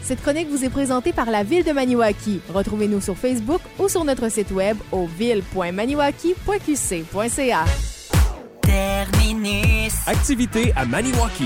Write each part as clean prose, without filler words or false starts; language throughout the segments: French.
Cette chronique vous est présentée par la Ville de Maniwaki. Retrouvez-nous sur Facebook ou sur notre site web au ville.maniwaki.qc.ca. Terminus. Activité à Maniwaki.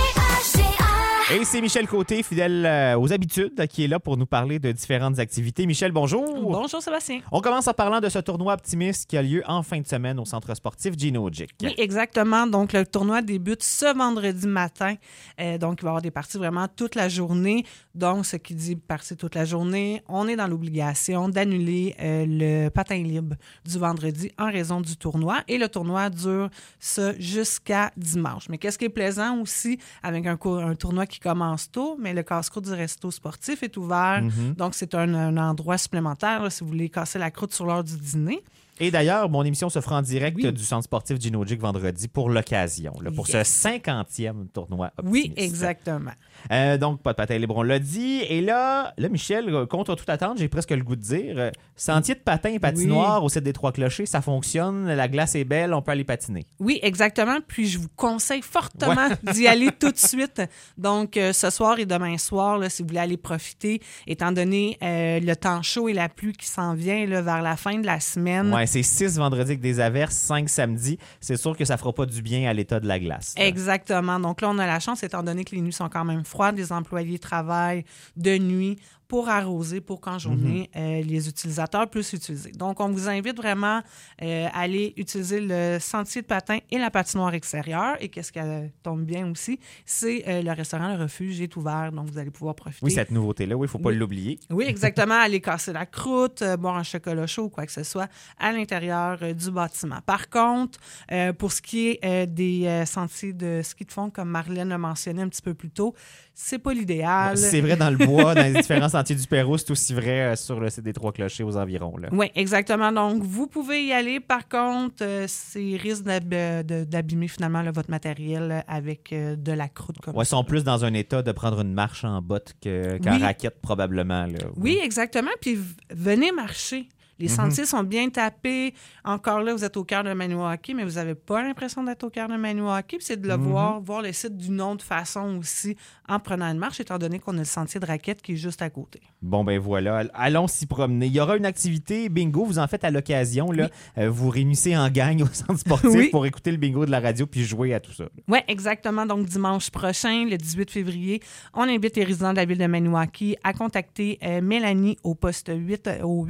Et c'est Michel Côté, fidèle aux habitudes, qui est là pour nous parler de différentes activités. Michel, bonjour. Bonjour Sébastien. On commence en parlant de ce tournoi optimiste qui a lieu en fin de semaine au centre sportif Gino Gic. Oui, exactement. Donc, le tournoi débute ce vendredi matin. Donc, il va y avoir des parties vraiment toute la journée. Donc, ce qui dit partie toute la journée, on est dans l'obligation d'annuler le patin libre du vendredi en raison du tournoi. Et le tournoi dure ça jusqu'à dimanche. Mais qu'est-ce qui est plaisant aussi avec un tournoi qui commence tôt, mais le casse-croûte du resto sportif est ouvert. Donc, c'est un endroit supplémentaire là, si vous voulez casser la croûte sur l'heure du dîner. Et d'ailleurs, mon émission se fera en direct du centre sportif Gino Gic vendredi pour l'occasion, là, pour ce 50e tournoi optimiste. Oui, exactement. Donc, pas de patin libre, on l'a dit. Et là, Michel, contre toute attente, j'ai presque le goût de dire, sentier de patin et patinoire au site des Trois-Clochers, ça fonctionne, la glace est belle, on peut aller patiner. Oui, exactement. Puis, je vous conseille fortement d'y aller tout de suite. Donc, ce soir et demain soir, là, si vous voulez aller profiter, étant donné le temps chaud et la pluie qui s'en vient là, vers la fin de la semaine. Oui, c'est 6 vendredis avec des averses, 5 samedis. C'est sûr que ça fera pas du bien à l'état de la glace. Là. Exactement. Donc là, on a la chance, étant donné que les nuits sont quand même froides, les employés travaillent de nuit pour arroser, pour qu'en journée, les utilisateurs puissent utiliser. Donc, on vous invite vraiment à aller utiliser le sentier de patin et la patinoire extérieure. Et qu'est-ce qui tombe bien aussi, c'est le restaurant Le Refuge est ouvert, donc vous allez pouvoir profiter. Oui, cette nouveauté-là, il ne faut pas l'oublier. Oui, exactement. Aller casser la croûte, boire un chocolat chaud ou quoi que ce soit à l'intérieur du bâtiment. Par contre, pour ce qui est des sentiers de ski de fond, comme Marlène l'a mentionné un petit peu plus tôt, c'est pas l'idéal. C'est vrai dans le bois, dans les différents sentiers du Pérou, c'est aussi vrai sur le site des Trois-Clochers aux environs. Oui, exactement. Donc, vous pouvez y aller. Par contre, c'est risque d'abîmer finalement là, votre matériel avec de la croûte. Oui, ils sont plus dans un état de prendre une marche en botte qu'en raquette probablement. Là. Oui, exactement. Puis venez marcher. Les sentiers sont bien tapés. Encore là, vous êtes au cœur de Maniwaki, mais vous n'avez pas l'impression d'être au cœur de Maniwaki. Puis c'est de le voir le site d'une autre façon aussi en prenant une marche, étant donné qu'on a le sentier de raquette qui est juste à côté. Bon, ben voilà. Allons s'y promener. Il y aura une activité bingo. Vous en faites à l'occasion. Là. Vous réunissez en gang au centre sportif pour écouter le bingo de la radio puis jouer à tout ça. Oui, exactement. Donc, dimanche prochain, le 18 février, on invite les résidents de la ville de Maniwaki à contacter Mélanie au poste 8, au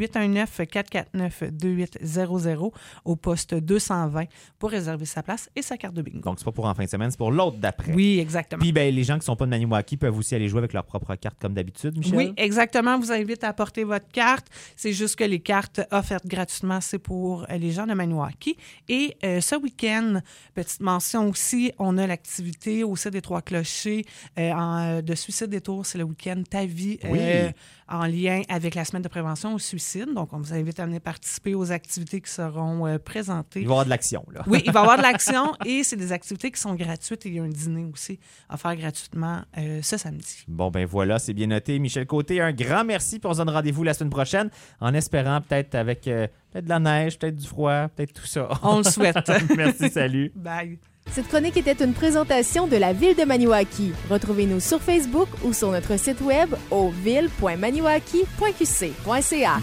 819-449-2800 au poste 220 pour réserver sa place et sa carte de bingo. Donc, c'est pas pour en fin de semaine, c'est pour l'autre d'après. Oui, exactement. Puis, ben, les gens qui ne sont pas de Maniwaki peuvent aussi aller jouer avec leur propre carte comme d'habitude, Michel? Oui, exactement. Vous invite à apporter votre carte. C'est juste que les cartes offertes gratuitement, c'est pour les gens de Maniwaki. Et ce week-end, petite mention aussi, on a l'activité au site des Trois-Clochers de Suicide Détour. C'est le week-end Ta vie. En lien avec la semaine de prévention au suicide. Donc, on vous invite à venir participer aux activités qui seront présentées. Il va y avoir de l'action, là. Oui, il va y avoir de l'action et c'est des activités qui sont gratuites et il y a un dîner aussi offert gratuitement ce samedi. Bon, ben voilà, c'est bien noté. Michel Côté, un grand merci. Puis on se donne rendez-vous la semaine prochaine en espérant peut-être avec peut-être de la neige, peut-être du froid, peut-être tout ça. On le souhaite. Merci, salut. Bye. Cette chronique était une présentation de la Ville de Maniwaki. Retrouvez-nous sur Facebook ou sur notre site web au ville.maniwaki.qc.ca.